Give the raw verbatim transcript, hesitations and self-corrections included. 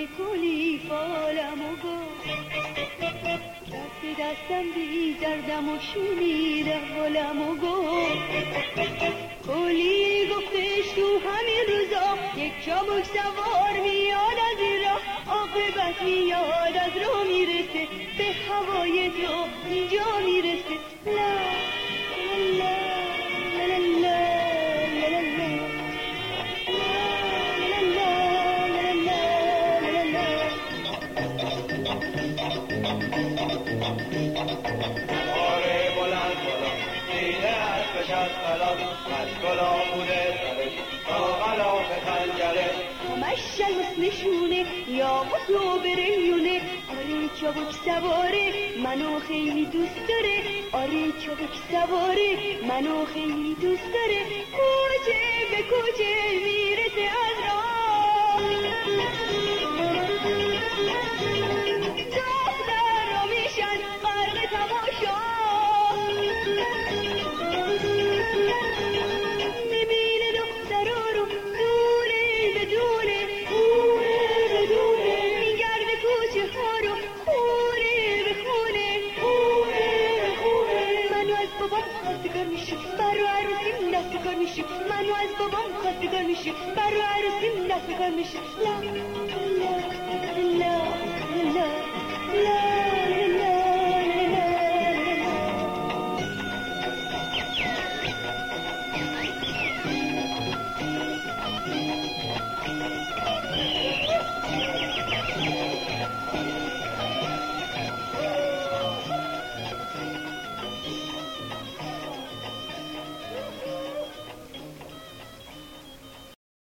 میکنی فالم و گفت دست دستم بیزردم و شونید احوالم و گفت کلی گفتش تو همین روزا یک چابک سوار میاد از این راه عاقبت میاد از رو میرسه به هوای تو اینجا میرسه لا لا لا لا لا همش نشونه یا بسو بریونه آره چابک سواره منو خیلی دوست داره آره چابک سواره منو خیلی دوست داره کوچه به کوچه میرسه از راه دختر را میشن غرق تماشا میبینه دخترا رو دونه بدونه خونه بدونه میگرده کوچه ها رو خونه به خونه خونه به خونه منو از بابام خواستگار میشه برو عروسیم دستگار میشه منو از بابام خواستگار میشه برو عروسیم دستگار میشه لا